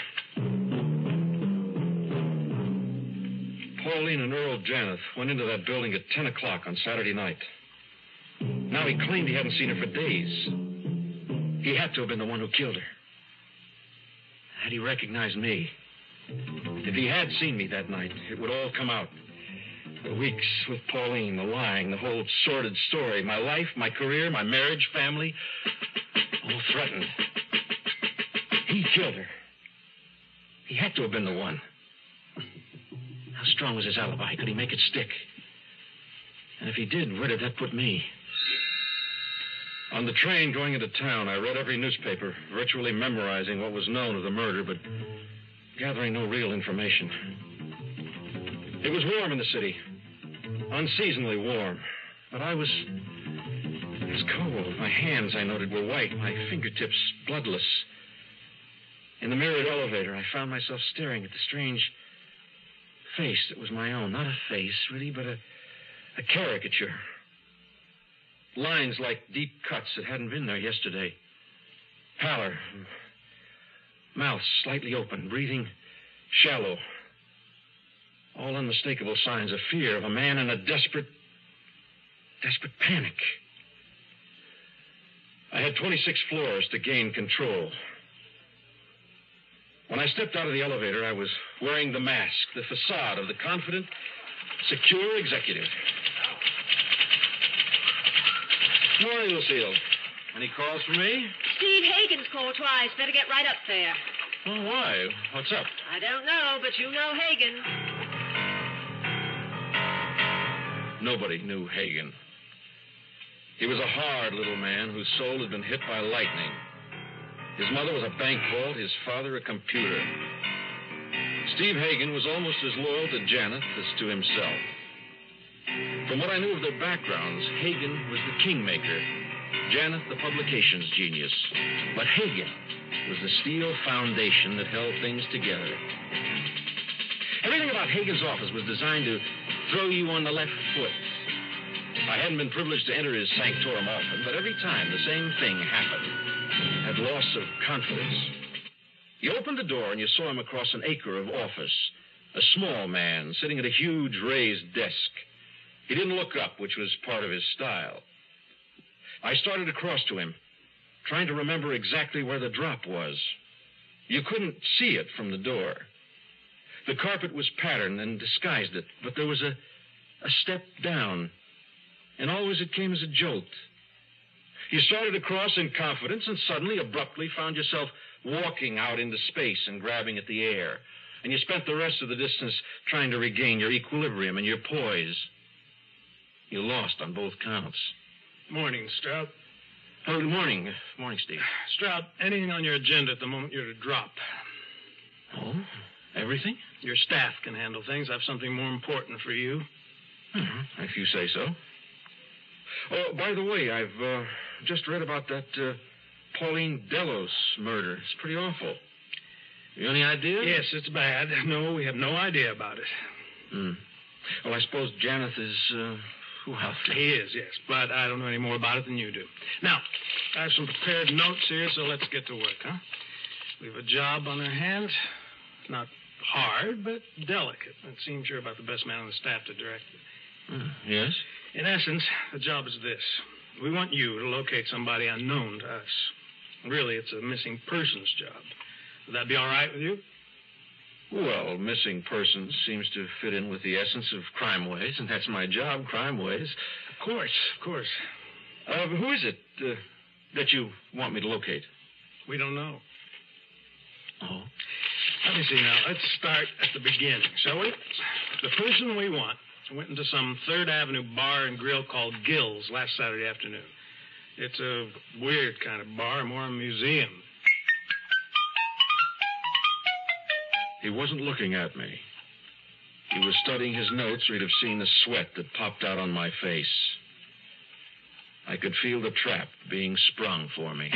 Pauline and Earl Janeth went into that building at 10 o'clock on Saturday night. Now he claimed he hadn't seen her for days. He had to have been the one who killed her. Had he recognized me? If he had seen me that night, it would all come out. The weeks with Pauline, the lying, the whole sordid story. My life, my career, my marriage, family, all threatened. He killed her. He had to have been the one. How strong was his alibi? Could he make it stick? And if he did, where did that put me? On the train going into town, I read every newspaper, virtually memorizing what was known of the murder, but gathering no real information. It was warm in the city, unseasonably warm, but I was cold. My hands, I noted, were white, my fingertips bloodless. In the mirrored elevator, I found myself staring at the strange face that was my own. Not a face, really, but a caricature. Lines like deep cuts that hadn't been there yesterday. Pallor. Mouth slightly open. Breathing shallow. All unmistakable signs of fear of a man in a desperate panic. I had 26 floors to gain control. When I stepped out of the elevator, I was wearing the mask, the facade of the confident, secure executive. Morning, Lucille. Any calls for me? Steve Hagen's called twice. Better get right up there. Well, why? What's up? I don't know, but you know Hagen. Nobody knew Hagen. He was a hard little man whose soul had been hit by lightning. His mother was a bank vault, his father a computer. Steve Hagen was almost as loyal to Janet as to himself. From what I knew of their backgrounds, Hagen was the kingmaker, Janet the publications genius. But Hagen was the steel foundation that held things together. Everything about Hagen's office was designed to throw you on the left foot. I hadn't been privileged to enter his sanctorum often, but every time the same thing happened. Had loss of confidence. You opened the door and you saw him across an acre of office. A small man sitting at a huge raised desk. He didn't look up, which was part of his style. I started across to him, trying to remember exactly where the drop was. You couldn't see it from the door. The carpet was patterned and disguised it, but there was a step down, and always it came as a jolt. You started across in confidence and suddenly, abruptly, found yourself walking out into space and grabbing at the air. And you spent the rest of the distance trying to regain your equilibrium and your poise. You lost on both counts. Morning, Strout. Oh, good morning. Morning, Steve. Strout, anything on your agenda at the moment you're to drop? Oh, everything? Your staff can handle things. I have something more important for you. Mm-hmm. If you say so. Oh, by the way, I've just read about that Pauline Delos murder. It's pretty awful. You any idea? Yes, it's bad. No, we have no idea about it. Well, I suppose Janeth is, well... He is, yes, but I don't know any more about it than you do. Now, I have some prepared notes here, so let's get to work, huh? We have a job on our hands. Not hard, but delicate. It seems you're about the best man on the staff to direct it. Yes? In essence, the job is this. We want you to locate somebody unknown to us. Really, it's a missing persons job. Would that be all right with you? Well, missing persons seems to fit in with the essence of Crime Ways, and that's my job, Crime Ways. Of course. Who is it that you want me to locate? We don't know. Oh? Let me see now. Let's start at the beginning, shall we? The person we want went into some 3rd Avenue bar and grill called Gill's last Saturday afternoon. It's a weird kind of bar, more a museum. He wasn't looking at me. He was studying his notes, or he'd have seen the sweat that popped out on my face. I could feel the trap being sprung for me.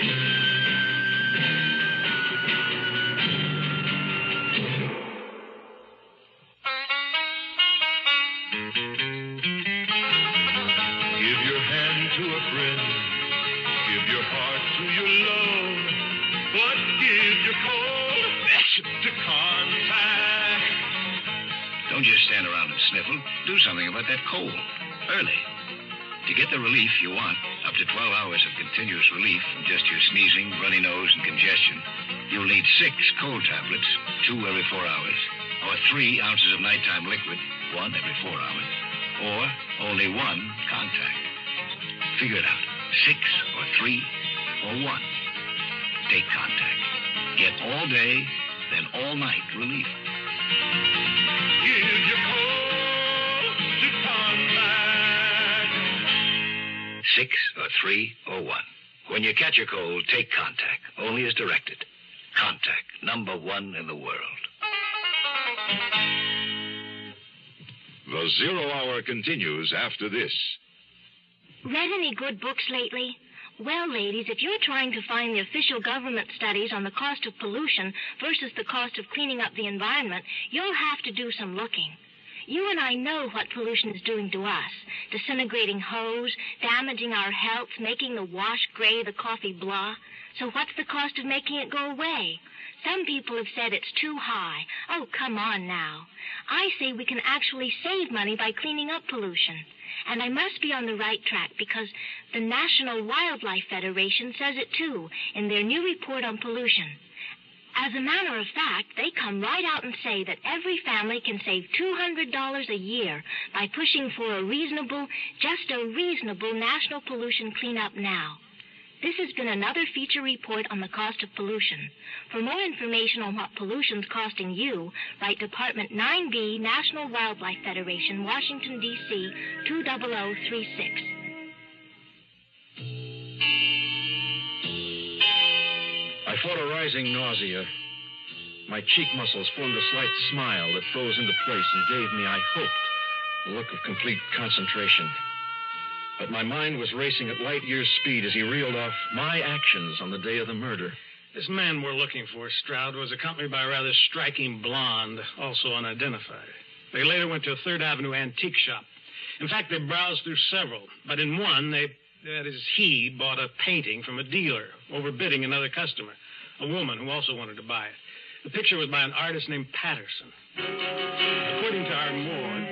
Don't just stand around and sniffle. Do something about that cold. Early. To get the relief you want, up to 12 hours of continuous relief from just your sneezing, runny nose, and congestion, you'll need 6 cold tablets, 2 every 4 hours, or 3 ounces of nighttime liquid, 1 every 4 hours, or only 1 contact. Figure it out. 6 or 3 or 1. Take contact. Get all day, then all night relief. Give your cold to contact. 6 or 3 or 1. When you catch a cold, take Contact, only as directed. Contact, #1 in the world. The Zero Hour continues after this. Read any good books lately? Well, ladies, if you're trying to find the official government studies on the cost of pollution versus the cost of cleaning up the environment, you'll have to do some looking. You and I know what pollution is doing to us. Disintegrating hose, damaging our health, making the wash gray, the coffee blah. So what's the cost of making it go away? Some people have said it's too high. Oh, come on now. I say we can actually save money by cleaning up pollution. And I must be on the right track because the National Wildlife Federation says it too in their new report on pollution. As a matter of fact, they come right out and say that every family can save $200 a year by pushing for a reasonable national pollution cleanup now. This has been another feature report on the cost of pollution. For more information on what pollution's costing you, write Department 9B, National Wildlife Federation, Washington, D.C., 20036. I fought a rising nausea. My cheek muscles formed a slight smile that froze into place and gave me, I hoped, a look of complete concentration. But my mind was racing at light years' speed as he reeled off my actions on the day of the murder. This man we're looking for, Stroud, was accompanied by a rather striking blonde, also unidentified. They later went to a 3rd Avenue antique shop. In fact, they browsed through several, but in one, he bought a painting from a dealer, overbidding another customer, a woman who also wanted to buy it. The picture was by an artist named Patterson. According to our morgue,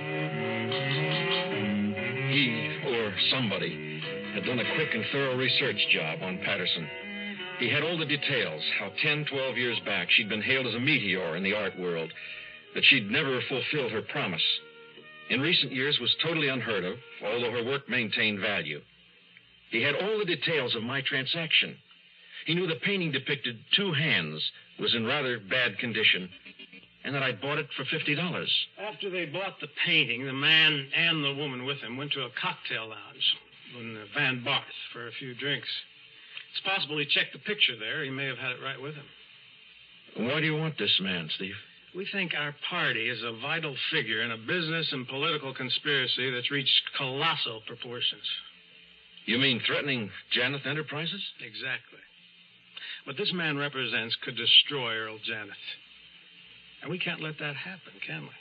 he, or somebody, had done a quick and thorough research job on Patterson. He had all the details, how 10, 12 years back she'd been hailed as a meteor in the art world, that she'd never fulfilled her promise. In recent years was totally unheard of, although her work maintained value. He had all the details of my transaction. He knew the painting depicted 2 hands, was in rather bad condition, and that I'd bought it for $50. After they bought the painting, the man and the woman with him went to a cocktail lounge in Van Barth for a few drinks. It's possible he checked the picture there. He may have had it right with him. Why do you want this man, Steve? We think our party is a vital figure in a business and political conspiracy that's reached colossal proportions. You mean threatening Janeth Enterprises? Exactly. What this man represents could destroy Earl Janeth. And we can't let that happen, can we?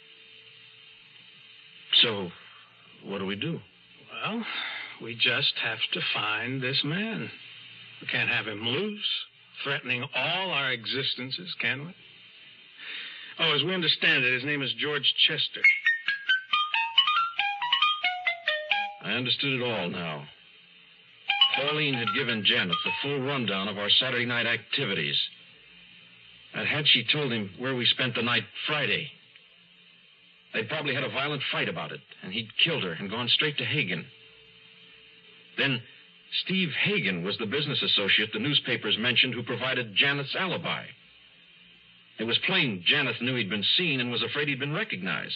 So, what do we do? Well, we just have to find this man. We can't have him loose, threatening all our existences, can we? Oh, as we understand it, his name is George Chester. I understood it all now. Pauline had given Janeth the full rundown of our Saturday night activities. And had she told him where we spent the night Friday, they'd probably had a violent fight about it, and he'd killed her and gone straight to Hagen. Then Steve Hagen was the business associate the newspapers mentioned who provided Janeth's alibi. It was plain Janeth knew he'd been seen and was afraid he'd been recognized.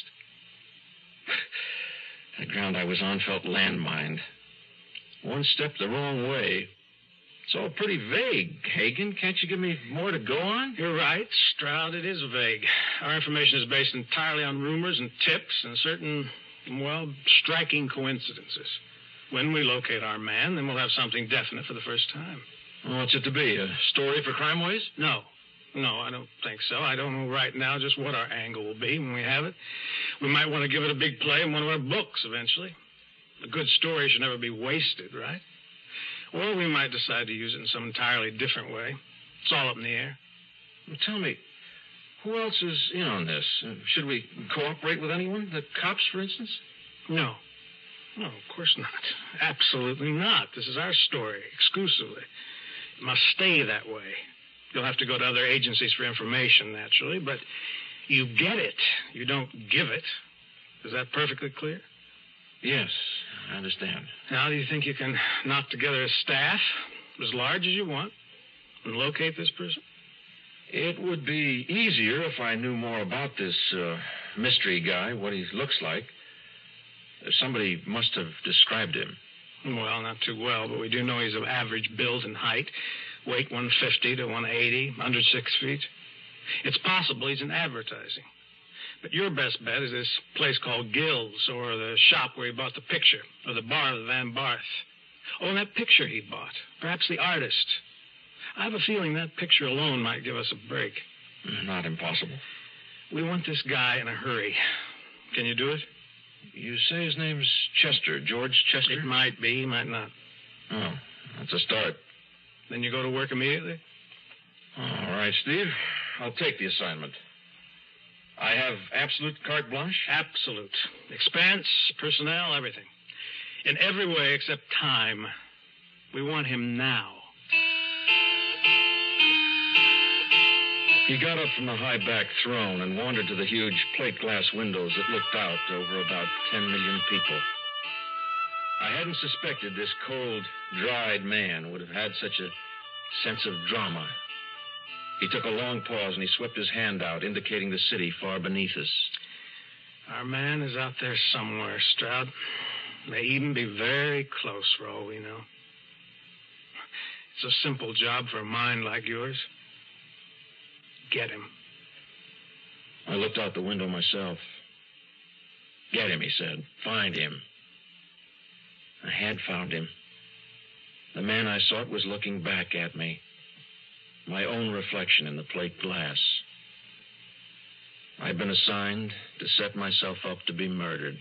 The ground I was on felt landmined. One step the wrong way. It's all pretty vague, Hagen. Can't you give me more to go on? You're right, Stroud. It is vague. Our information is based entirely on rumors and tips and certain, striking coincidences. When we locate our man, then we'll have something definite for the first time. What's it to be? A story for Crime Ways? No, I don't think so. I don't know right now just what our angle will be when we have it. We might want to give it a big play in one of our books eventually. A good story should never be wasted, right? Or we might decide to use it in some entirely different way. It's all up in the air. Well, tell me, who else is in on this? Should we cooperate with anyone? The cops, for instance? No, of course not. Absolutely not. This is our story, exclusively. It must stay that way. You'll have to go to other agencies for information, naturally, but you get it. You don't give it. Is that perfectly clear? Yes, I understand. Now, do you think you can knock together a staff as large as you want and locate this person? It would be easier if I knew more about this mystery guy, what he looks like. Somebody must have described him. Well, not too well, but we do know he's of average build and height. Weight 150 to 180, under 6 feet. It's possible he's in advertising. But your best bet is this place called Gill's, or the shop where he bought the picture, or the bar of the Van Barth. Oh, and that picture he bought. Perhaps the artist. I have a feeling that picture alone might give us a break. Not impossible. We want this guy in a hurry. Can you do it? You say his name's Chester, George Chester? It might be, might not. Oh, that's a start. Then you go to work immediately? All right, Steve. I'll take the assignment. I have absolute carte blanche? Absolute. Expense, personnel, everything. In every way except time. We want him now. He got up from the high-back throne and wandered to the huge plate glass windows that looked out over about 10 million people. I hadn't suspected this cold, dried man would have had such a sense of drama. He took a long pause and he swept his hand out, indicating the city far beneath us. Our man is out there somewhere, Stroud. May even be very close for all we know. It's a simple job for a mind like yours. Get him. I looked out the window myself. Get him, he said. Find him. I had found him. The man I sought was looking back at me. My own reflection in the plate glass. I'd been assigned to set myself up to be murdered.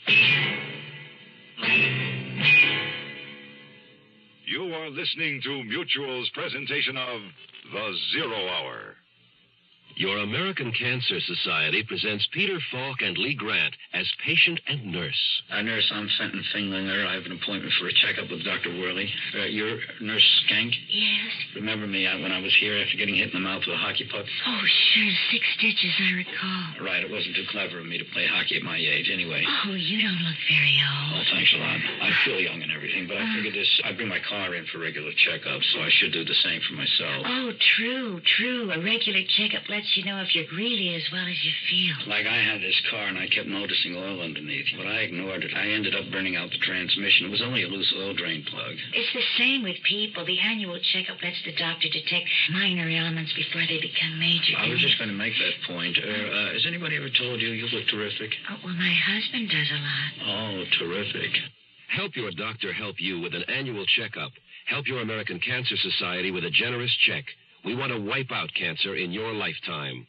You are listening to Mutual's presentation of The Zero Hour. Your American Cancer Society presents Peter Falk and Lee Grant as patient and nurse. Nurse, I'm Fenton Finglinger. I have an appointment for a checkup with Dr. Worley. You're Nurse Skank? Yes. Remember me when I was here after getting hit in the mouth with a hockey puck? Oh, sure. 6 stitches, I recall. Right. It wasn't too clever of me to play hockey at my age. Anyway. Oh, you don't look very old. Oh, thanks a lot. I feel young and everything, but I figured I bring my car in for regular checkups, so I should do the same for myself. Oh, true. A regular checkup lets you know if you're really as well as you feel. Like I had this car, and I kept noticing oil underneath, but I ignored it. I ended up burning out the transmission. It was only a loose oil drain plug. It's the same with people. The annual checkup lets the doctor detect minor ailments before they become major. I was just going to make that point. Has anybody ever told you look terrific? Oh, well, my husband does a lot. Oh, terrific. Help your doctor help you with an annual checkup. Help your American Cancer Society with a generous check. We want to wipe out cancer in your lifetime.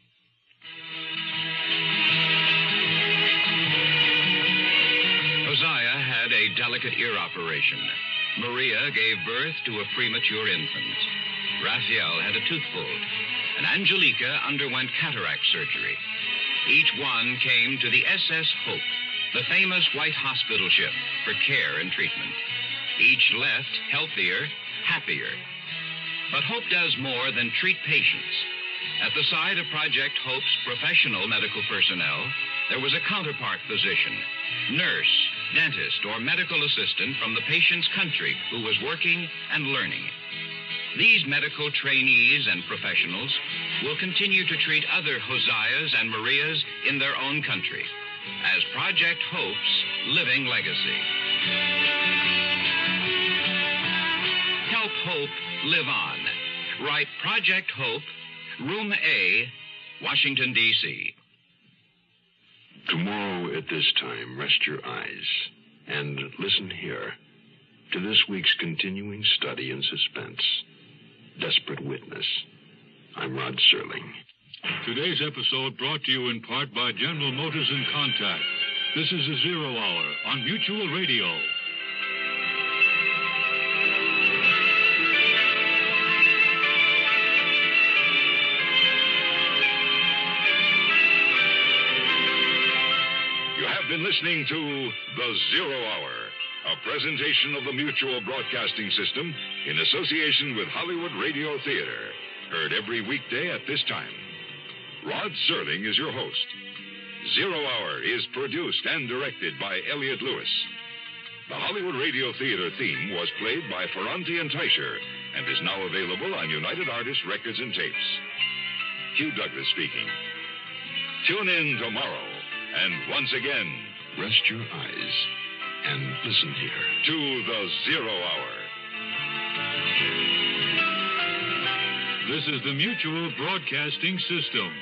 Josiah had a delicate ear operation. Maria gave birth to a premature infant. Raphael had a tooth pulled. And Angelica underwent cataract surgery. Each one came to the SS Hope, the famous white hospital ship for care and treatment. Each left healthier, happier. But Hope does more than treat patients. At the side of Project Hope's professional medical personnel, there was a counterpart position, nurse, dentist, or medical assistant from the patient's country who was working and learning. These medical trainees and professionals will continue to treat other Hoseias and Marias in their own country as Project Hope's living legacy. Help Hope live on. Write Project Hope, Room A, Washington, D.C. Tomorrow at this time, rest your eyes and listen here to this week's continuing study in suspense, Desperate Witness. I'm Rod Serling. Today's episode brought to you in part by General Motors and Contact. This is the Zero Hour on Mutual Radio. You have been listening to The Zero Hour, a presentation of the Mutual Broadcasting System in association with Hollywood Radio Theater. Heard every weekday at this time. Rod Serling is your host. Zero Hour is produced and directed by Elliott Lewis. The Hollywood Radio Theater theme was played by Ferranti and Teicher and is now available on United Artists Records and Tapes. Hugh Douglas speaking. Tune in tomorrow, and once again, rest your eyes And listen here. To the Zero Hour. This is the Mutual Broadcasting System.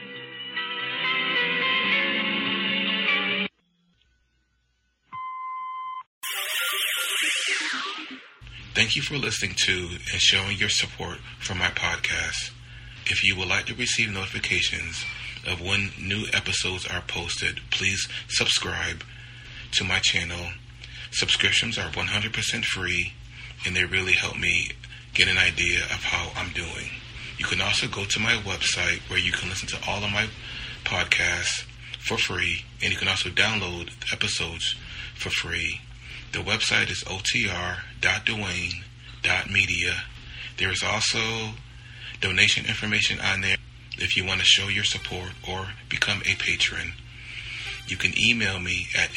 Thank you for listening to and showing your support for my podcast. If you would like to receive notifications of when new episodes are posted, please subscribe to my channel. Subscriptions are 100% free, and they really help me get an idea of how I'm doing. You can also go to my website where you can listen to all of my podcasts for free, and you can also download the episodes for free. The website is otr.duane.media. There is also donation information on there if you want to show your support or become a patron. You can email me at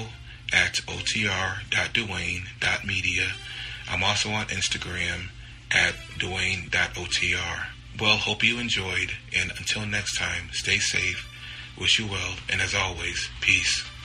info@otr.duane.media. I'm also on Instagram at duane.otr. Well, hope you enjoyed, and until next time, stay safe, wish you well, and as always, peace.